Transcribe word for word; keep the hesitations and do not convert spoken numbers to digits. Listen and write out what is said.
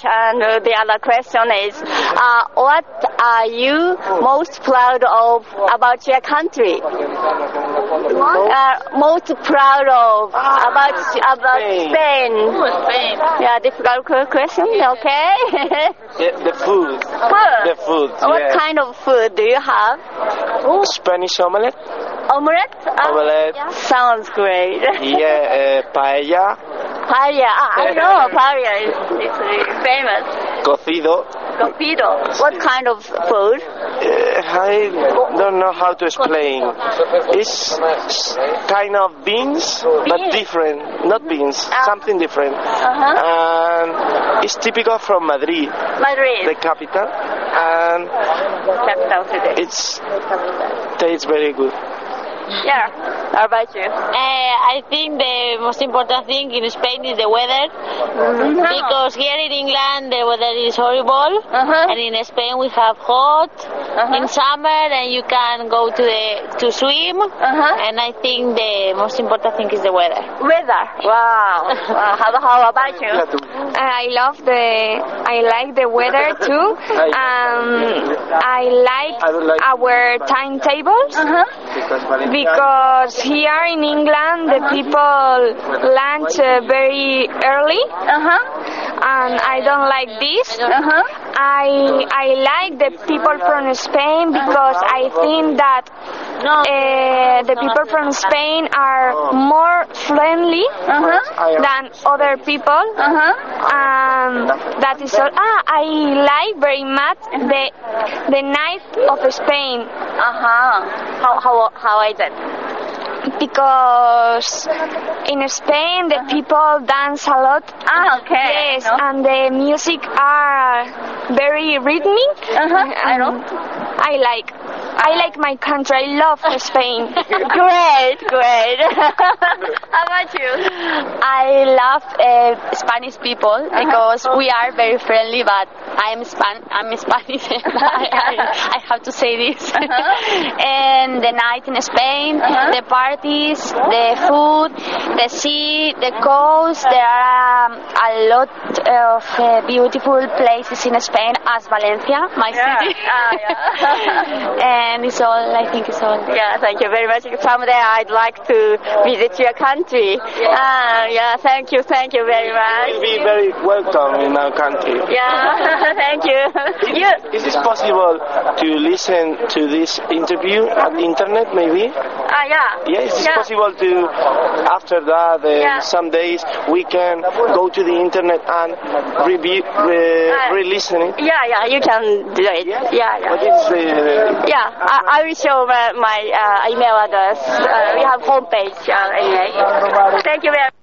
And uh, the other question is, uh, what are you most proud of about your country? Uh, most proud of ah, about about Spain. Spain. Oh, Spain. Yeah, difficult question. Okay. Yeah, the food. Food. The food. What yeah. kind of food do you have? Spanish omelette. Omelette? Uh, Omelette. yeah. Sounds great. Yeah, uh, paella. Paella. Ah, I know paella is it's really famous. Cocido. Cocido. What kind of food? Uh, I don't know how to explain. It's kind of beans, but Beans? different. Not beans, Ah. something different. Uh-huh. And it's typical from Madrid, Madrid. the capital, and Capital city. it's tastes very good. Yeah. How about you? Uh, I think the most important thing in Spain is the weather, Mm-hmm. because here in England the weather is horrible, Uh-huh. and in Spain we have hot Uh-huh. in summer, and you can go to the to swim. Uh-huh. And I think the most important thing is the weather. Weather. Wow. wow. How, how about you? I love the I like the weather too. Um, I like our timetables Uh-huh. because here in England the people lunch uh, very early, Uh-huh. and I don't like this. Uh-huh. I I like the people from Spain because I think that uh, the people from Spain are more friendly Uh-huh. than other people. Uh-huh. Um, that is all. Ah, I like very much the the night of Spain Uh-huh. How, how, how is it? because in Spain the people dance a lot. Ah, okay. Yes, No? and the music are very rhythmic. Uh-huh. I know. I like. I like my country. I love Spain. Great, great. How about you? I love uh, Spanish people because we are very friendly, but I'm Span I'm Spanish. I, I, I have to say this. And the night in Spain, Uh-huh. the parties, the food, the sea, the coast. There are um, a lot of uh, beautiful places in Spain, as Valencia, my Yeah. city. Ah, yeah. And it's all. I think it's all. Yeah, thank you very much. Someday I'd like to visit your country. Ah, yeah, thank you, thank you very much. You'll be very welcome in our country. Yeah, thank you. You, Is it possible to listen to this interview on the internet, maybe? ah, yeah. Yes, it's yeah. possible to, after that, uh, Yeah. some days we can go to the internet and review, uh, re-listen it. Yeah, yeah, you can do it. Yeah, yeah. What is the... Yeah, I, I will show my, my uh, email address. Uh, we have homepage uh, anyway. Thank you very much.